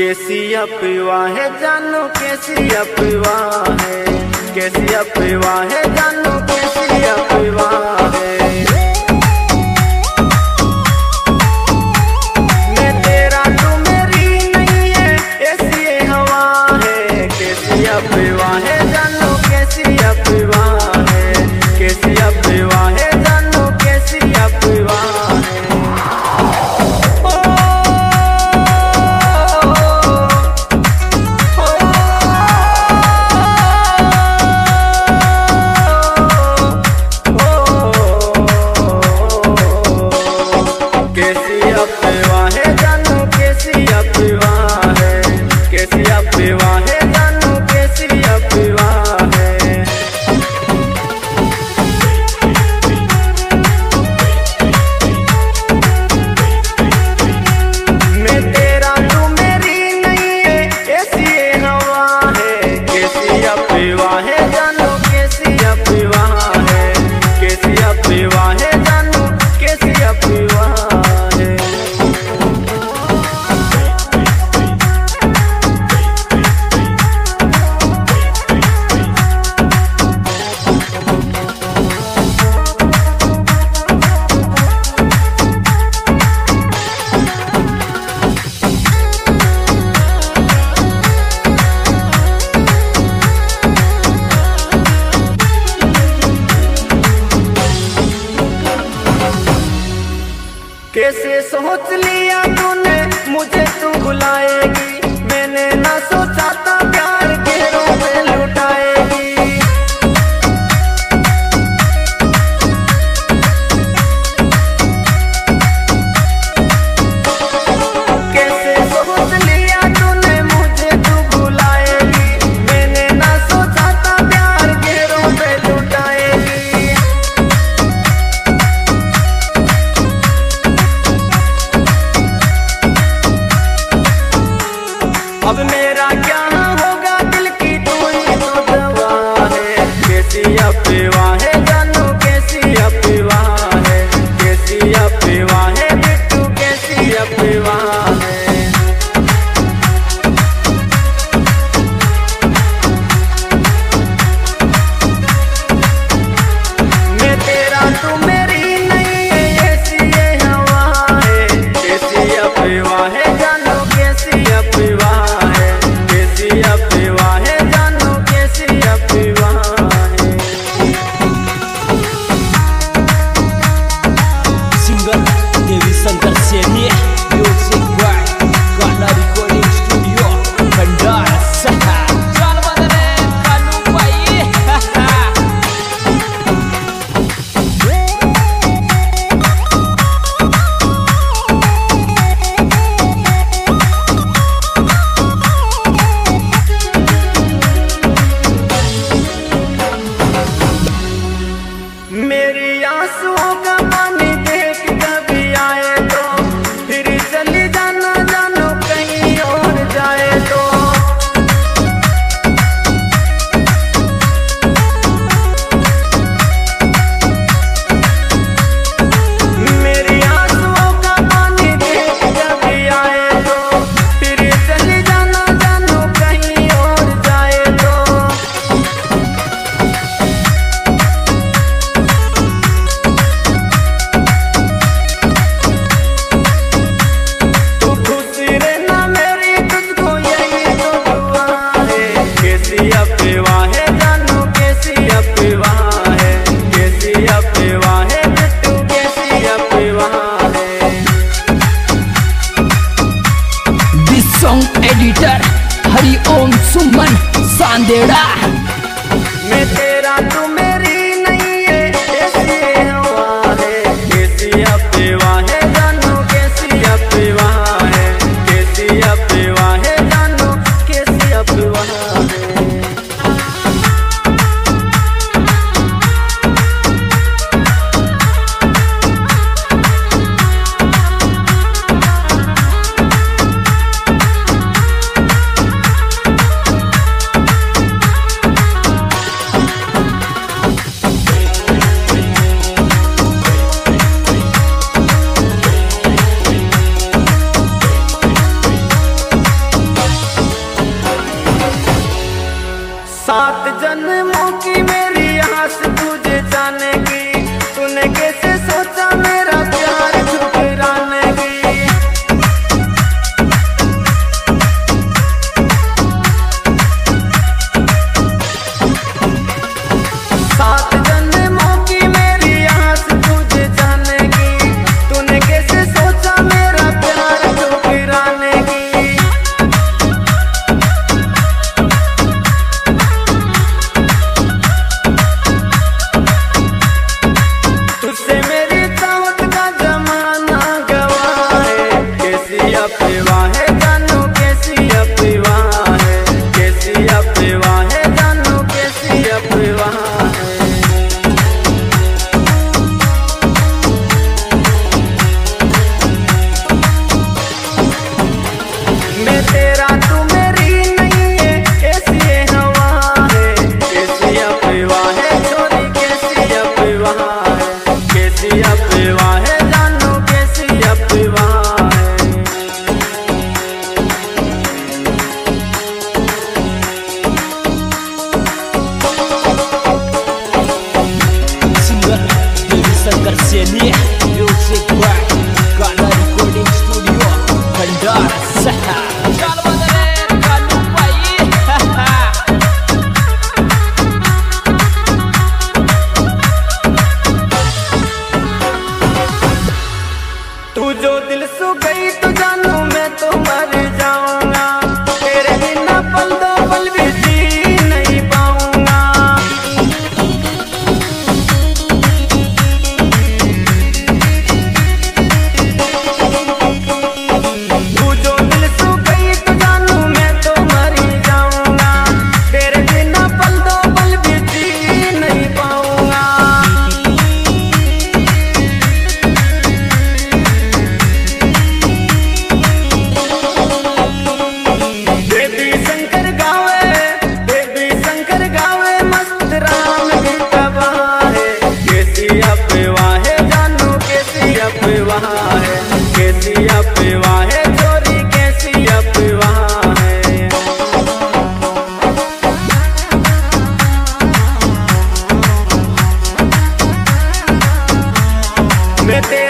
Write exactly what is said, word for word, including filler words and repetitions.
कैसी अफवाह है जानू कैसी अफवाह है, कैसी अफवाह है जानू कैसी अफवाह है। मैं तेरा तू मेरी नहीं है ऐसी ये हवा है, कैसी अफवाह है जानू कैसी अफवाह है, कैसी अफवाह है जानू कैसी अफवाह है। कैसे सोच लिया तूने मुझे तू बुलाएगी, मैंने ना सोचा था प्यार घेरों में लुटाएगी। कैसे सोच लिया तूने मुझे तू बुलाएगी, मैंने ना सोचा था प्यार घेरों में लुटाएगी। अब मेरा क्या होगा दिल की तू ही तो दवा है, कैसी अफवाह है जानू कैसी अफवाह है, कैसी अफवाह है बिट्टू कैसी अफवाह है। मैं तेरा तू मेरी नहीं है ऐसी ये हवा है, कैसी अफवाह है जानू कैसी अफवाह है, कैसी अफवाह है जानू कैसी अफवाह है। Singer Devi Shankar Saini, music by Gaana recording studio Bhandara शहर। चल बदले कानू भाई मेरी आंसुओं का पानी देख कभी आए तो फिर चली जाना जानू कहीं और जाए तो। मेरी आंसुओं का पानी देख कभी आए तो फिर चली जाना जानू कहीं और जाए तो। अफवाह है जानू कैसी अफवाह है, कैसी अफवाह है बिट्टू कैसी अफवाह है। This song editor Hariom Suman Sandera. मैं तेरा तू मेरी नहीं है ऐसी हवा है, कैसी अफवाह है जानू कैसी अफवाह है, कैसी अफवाह है जानू कैसी अफवाह है। तूने कैसे सोचा मेरा प्यार ठुकराने की। सात जन्मों की मेरी आस तुझे जाने की, तूने कैसे सोचा मेरा प्यार ठुकराने की। तुझसे मेरी चाहत का जमाना गवाह है, कैसी अफवाह है जानू कैसी अफवाह है, कैसी अफवाह है जानू कैसी अफवाह है। मैं तेरा तू मेरी नहीं है, कैसी ये हवा है, कैसी अफवाह है छोरी कैसी अफवाह है, कैसी अफवाह है जानू कैसी अफवाह है। Singer Dewi Shankar Seni, Music by Gala Recording Studio, Bandar Sahar. Chal badale Kalu bhai. तू जो दिल सो गई तो जानू मैं तो मर जाऊंगा, तेरे बिना पल दो पल भी जी नहीं पाऊंगा। तू जो दिल सो गई तो जानू मैं तो मर जाऊंगा, तेरे बिना पल दो पल भी जी नहीं पाऊंगा। देवी शंकर गावे, देवी शंकर गावे मस्त राम की तबाह है, कैसी अफवाह है जानू कैसी अफवाह है, कैसी अफवाह है छोरी कैसी अफवाह है। मैं